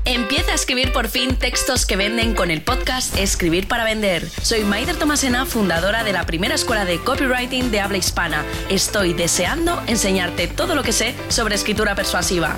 Empieza a escribir por fin textos que venden con el podcast Escribir para Vender. Soy Maider Tomasena, fundadora de la primera escuela de copywriting de habla hispana. Estoy deseando enseñarte todo lo que sé sobre escritura persuasiva.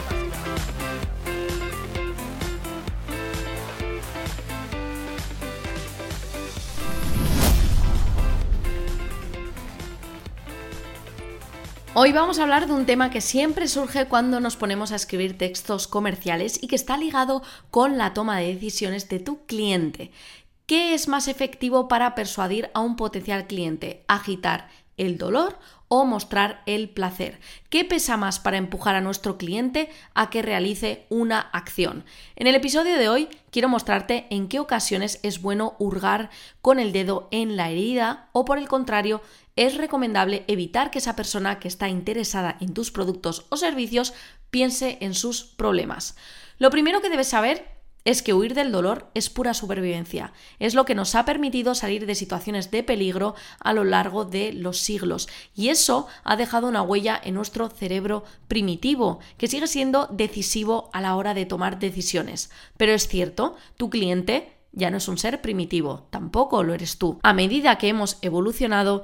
Hoy vamos a hablar de un tema que siempre surge cuando nos ponemos a escribir textos comerciales y que está ligado con la toma de decisiones de tu cliente. ¿Qué es más efectivo para persuadir a un potencial cliente? ¿Agitar el dolor o mostrar el placer? ¿Qué pesa más para empujar a nuestro cliente a que realice una acción? En el episodio de hoy quiero mostrarte en qué ocasiones es bueno hurgar con el dedo en la herida o, por el contrario, es recomendable evitar que esa persona que está interesada en tus productos o servicios piense en sus problemas. Lo primero que debes saber es que huir del dolor es pura supervivencia. Es lo que nos ha permitido salir de situaciones de peligro a lo largo de los siglos. Y eso ha dejado una huella en nuestro cerebro primitivo, que sigue siendo decisivo a la hora de tomar decisiones. Pero es cierto, tu cliente ya no es un ser primitivo, tampoco lo eres tú. A medida que hemos evolucionado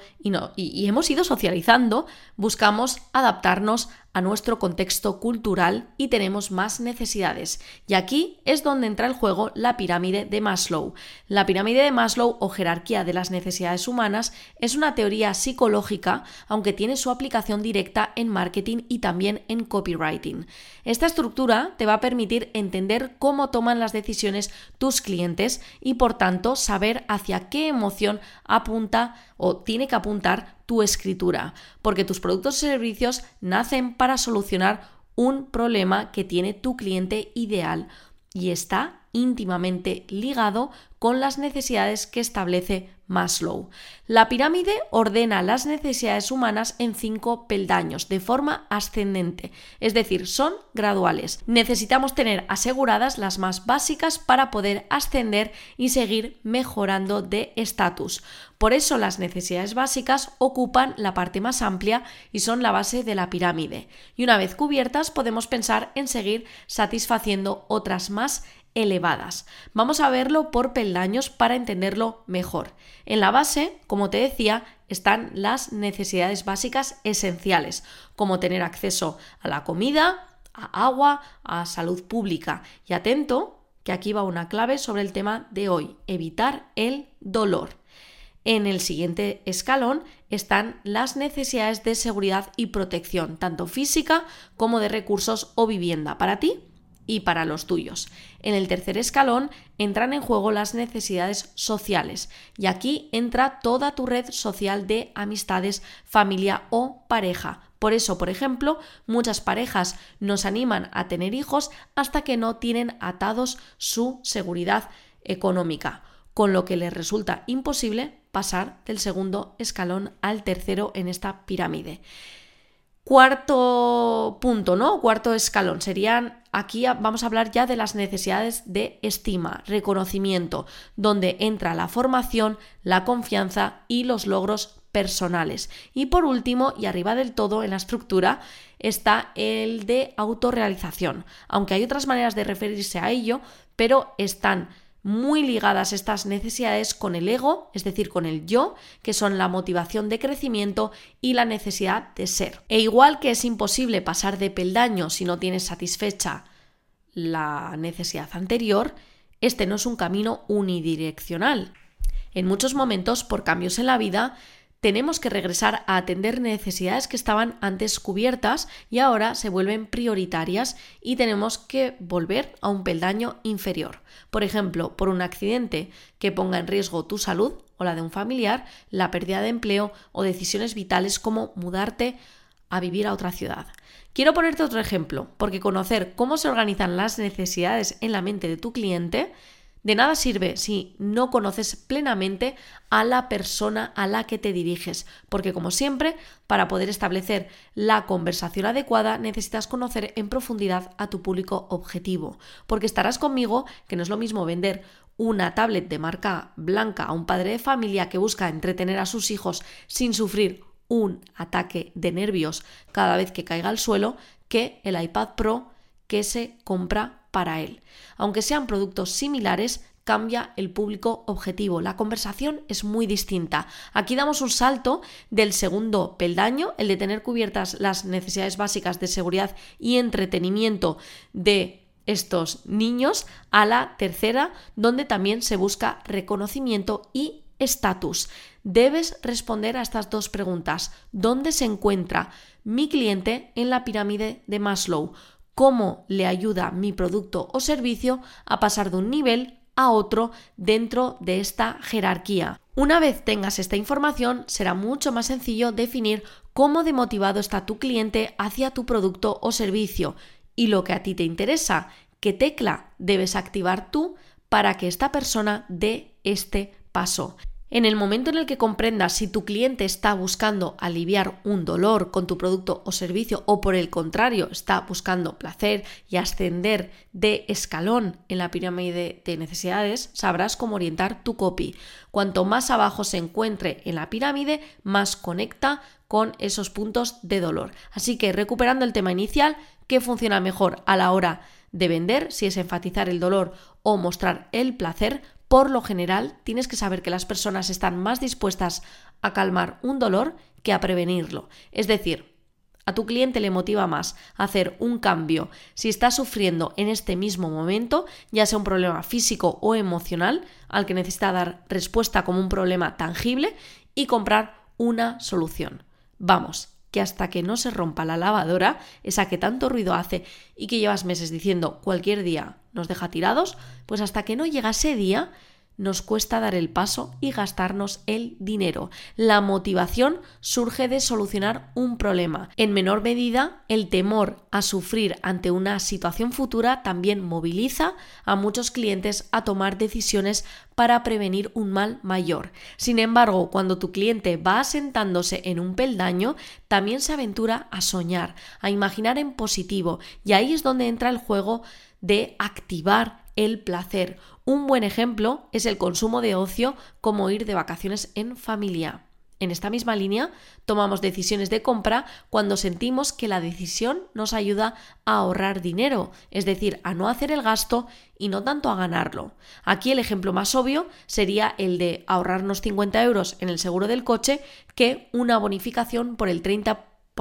y hemos ido socializando, buscamos adaptarnos a nuestro contexto cultural y tenemos más necesidades. Y aquí es donde entra en juego la pirámide de Maslow. La pirámide de Maslow o jerarquía de las necesidades humanas es una teoría psicológica, aunque tiene su aplicación directa en marketing y también en copywriting. Esta estructura te va a permitir entender cómo toman las decisiones tus clientes y, por tanto, saber hacia qué emoción apunta o tiene que apuntar tu escritura, porque tus productos y servicios nacen para solucionar un problema que tiene tu cliente ideal y está íntimamente ligado con las necesidades que establece Maslow. La pirámide ordena las necesidades humanas en 5 peldaños de forma ascendente, es decir, son graduales. Necesitamos tener aseguradas las más básicas para poder ascender y seguir mejorando de estatus. Por eso las necesidades básicas ocupan la parte más amplia y son la base de la pirámide. Y una vez cubiertas podemos pensar en seguir satisfaciendo otras más elevadas. Vamos a verlo por peldaños para entenderlo mejor. En la base, como te decía, están las necesidades básicas esenciales, como tener acceso a la comida, a agua, a salud pública. Y atento, que aquí va una clave sobre el tema de hoy: evitar el dolor. En el siguiente escalón están las necesidades de seguridad y protección, tanto física como de recursos o vivienda para ti y para los tuyos. En el tercer escalón entran en juego las necesidades sociales y aquí entra toda tu red social de amistades, familia o pareja. Por eso, por ejemplo, muchas parejas nos animan a tener hijos hasta que no tienen atados su seguridad económica, con lo que les resulta imposible pasar del segundo escalón al tercero en esta pirámide. Cuarto punto, ¿no? Cuarto escalón serían, aquí vamos a hablar ya de las necesidades de estima, reconocimiento, donde entra la formación, la confianza y los logros personales. Y por último, y arriba del todo en la estructura, está el de autorrealización, aunque hay otras maneras de referirse a ello, pero están muy ligadas estas necesidades con el ego, es decir, con el yo, que son la motivación de crecimiento y la necesidad de ser. E igual que es imposible pasar de peldaño si no tienes satisfecha la necesidad anterior, este no es un camino unidireccional. En muchos momentos, por cambios en la vida, tenemos que regresar a atender necesidades que estaban antes cubiertas y ahora se vuelven prioritarias y tenemos que volver a un peldaño inferior. Por ejemplo, por un accidente que ponga en riesgo tu salud o la de un familiar, la pérdida de empleo o decisiones vitales como mudarte a vivir a otra ciudad. Quiero ponerte otro ejemplo, porque conocer cómo se organizan las necesidades en la mente de tu cliente de nada sirve si no conoces plenamente a la persona a la que te diriges, porque como siempre, para poder establecer la conversación adecuada necesitas conocer en profundidad a tu público objetivo, porque estarás conmigo que no es lo mismo vender una tablet de marca blanca a un padre de familia que busca entretener a sus hijos sin sufrir un ataque de nervios cada vez que caiga al suelo, que el iPad Pro que se compra para él. Aunque sean productos similares, cambia el público objetivo. La conversación es muy distinta. Aquí damos un salto del segundo peldaño, el de tener cubiertas las necesidades básicas de seguridad y entretenimiento de estos niños, a la tercera, donde también se busca reconocimiento y estatus. Debes responder a estas dos preguntas. ¿Dónde se encuentra mi cliente en la pirámide de Maslow? ¿Cómo le ayuda mi producto o servicio a pasar de un nivel a otro dentro de esta jerarquía? Una vez tengas esta información, será mucho más sencillo definir cómo de motivado está tu cliente hacia tu producto o servicio y lo que a ti te interesa, qué tecla debes activar tú para que esta persona dé este paso. En el momento en el que comprendas si tu cliente está buscando aliviar un dolor con tu producto o servicio o por el contrario está buscando placer y ascender de escalón en la pirámide de necesidades, sabrás cómo orientar tu copy. Cuanto más abajo se encuentre en la pirámide, más conecta con esos puntos de dolor. Así que recuperando el tema inicial, ¿qué funciona mejor a la hora de vender? Si es enfatizar el dolor o mostrar el placer. Por lo general, tienes que saber que las personas están más dispuestas a calmar un dolor que a prevenirlo. Es decir, a tu cliente le motiva más hacer un cambio si está sufriendo en este mismo momento, ya sea un problema físico o emocional, al que necesita dar respuesta como un problema tangible y comprar una solución. Vamos, que hasta que no se rompa la lavadora, esa que tanto ruido hace y que llevas meses diciendo cualquier día nos deja tirados, pues hasta que no llega ese día nos cuesta dar el paso y gastarnos el dinero. La motivación surge de solucionar un problema. En menor medida, el temor a sufrir ante una situación futura también moviliza a muchos clientes a tomar decisiones para prevenir un mal mayor. Sin embargo, cuando tu cliente va asentándose en un peldaño, también se aventura a soñar, a imaginar en positivo, y ahí es donde entra el juego de activar el placer. Un buen ejemplo es el consumo de ocio, como ir de vacaciones en familia. En esta misma línea, tomamos decisiones de compra cuando sentimos que la decisión nos ayuda a ahorrar dinero, es decir, a no hacer el gasto y no tanto a ganarlo. Aquí el ejemplo más obvio sería el de ahorrarnos 50 euros en el seguro del coche que una bonificación por el 30%,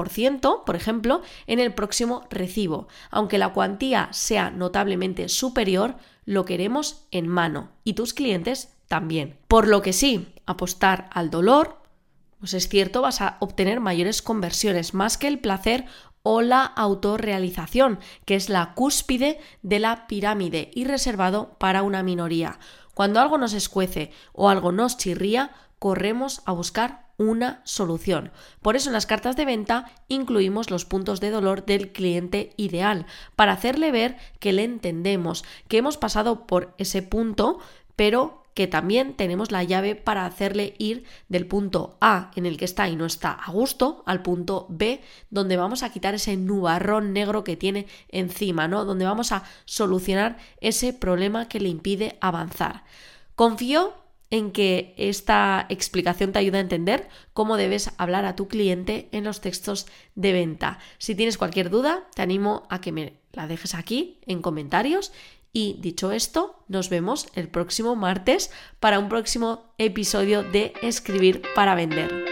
por ejemplo, en el próximo recibo. Aunque la cuantía sea notablemente superior, lo queremos en mano y tus clientes también. Por lo que sí, apostar al dolor, pues es cierto, vas a obtener mayores conversiones, más que el placer o la autorrealización, que es la cúspide de la pirámide y reservado para una minoría. Cuando algo nos escuece o algo nos chirría, corremos a buscar una solución. Por eso en las cartas de venta incluimos los puntos de dolor del cliente ideal, para hacerle ver que le entendemos, que hemos pasado por ese punto, pero que también tenemos la llave para hacerle ir del punto A en el que está y no está a gusto al punto B, donde vamos a quitar ese nubarrón negro que tiene encima, ¿no? Donde vamos a solucionar ese problema que le impide avanzar. Confío en que esta explicación te ayude a entender cómo debes hablar a tu cliente en los textos de venta. Si tienes cualquier duda, te animo a que me la dejes aquí en comentarios. Y dicho esto, nos vemos el próximo martes para un próximo episodio de Escribir para Vender.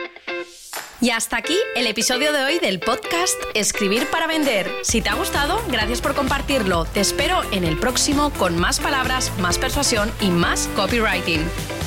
Y hasta aquí el episodio de hoy del podcast Escribir para Vender. Si te ha gustado, gracias por compartirlo. Te espero en el próximo con más palabras, más persuasión y más copywriting.